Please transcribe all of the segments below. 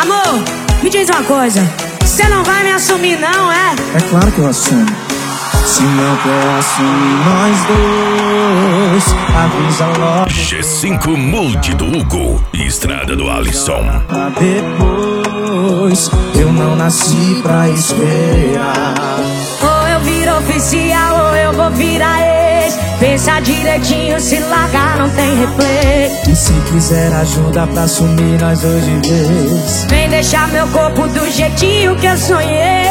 Amor, me diz uma coisa, você não vai me assumir não, é? É claro que eu assumo. Se não quer assumir nós dois, avisa logo. G5 Mood do Hugo e Estrada do Alisson. Pra depois, eu não nasci pra esperar. Ou eu viro oficial ou eu vou virar ex. Pensa direitinho, se largar não tem replay. E se quiser ajuda pra assumir nós dois de vez, vem deixar meu corpo do jeitinho que eu sonhei.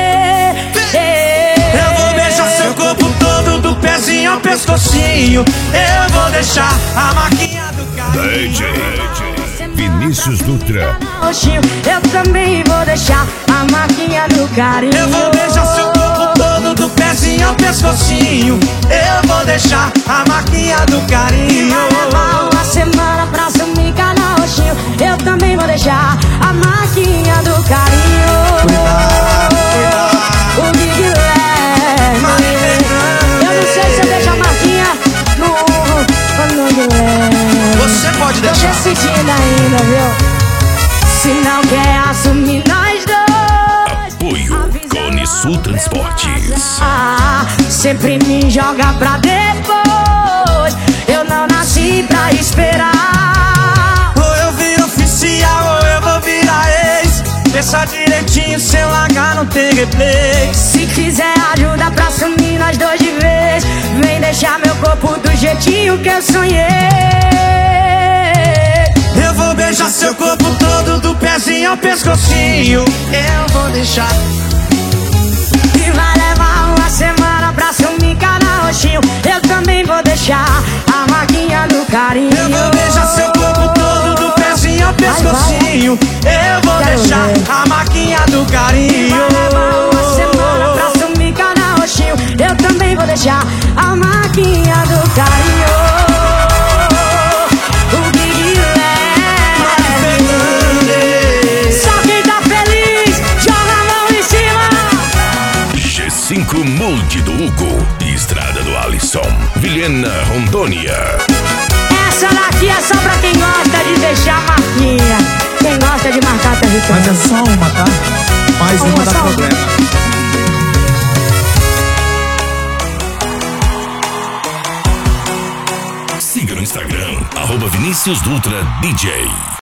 Eu vou beijar seu corpo todo, do pezinho ao pescocinho. Eu vou deixar a marquinha do carro. DJ Vinícius Dutra. Eu também vou deixar a marquinha do carinho. Eu vou beijar seu corpo todo, do pezinho ao pescocinho. Eu vou deixar a marquinha do carinho. Vai levar uma semana pra sumir cada roxinho. Eu também vou deixar a marquinha do carinho. Cuidado, cuidado. O Big Leve. Eu não sei se eu deixo a marquinha no Guilherme. Você pode Tô deixar. decidindo ainda, viu? Se não quer assumir nós dois, Apoio Cone Sul Transportes. sempre me joga pra depois. Eu não nasci pra esperar. Ou eu viro oficial ou eu vou virar ex. Pensa direitinho, sem largar não tem replay. Se quiser ajuda pra sumir nós dois de vez, vem deixar meu corpo do jeitinho que eu sonhei. Eu vou beijar seu corpo todo, do pezinho ao pescocinho. Eu vou deixar. E vai levar uma semana pra sumir cada roxinho. Eu também vou deixar a marquinha do carinho. Eu vou beijar seu corpo todo, do pezinho ao pescocinho. Eu vou deixar a marquinha do carinho. Vai levar uma semana pra sumir cada roxinho. Eu também vou deixar a marquinha do carinho. O Big Leve. Só quem tá feliz, joga a mão em cima. G5 Mood do Hugo e Estrada do Alisson. Vilhena, Rondônia. Essa daqui é só pra quem gosta de deixar marquinha. Quem gosta de marcar território. Mas é só uma, tá? Mais uma dá só. problema. Siga no Instagram, @Vinícius Dutra DJ.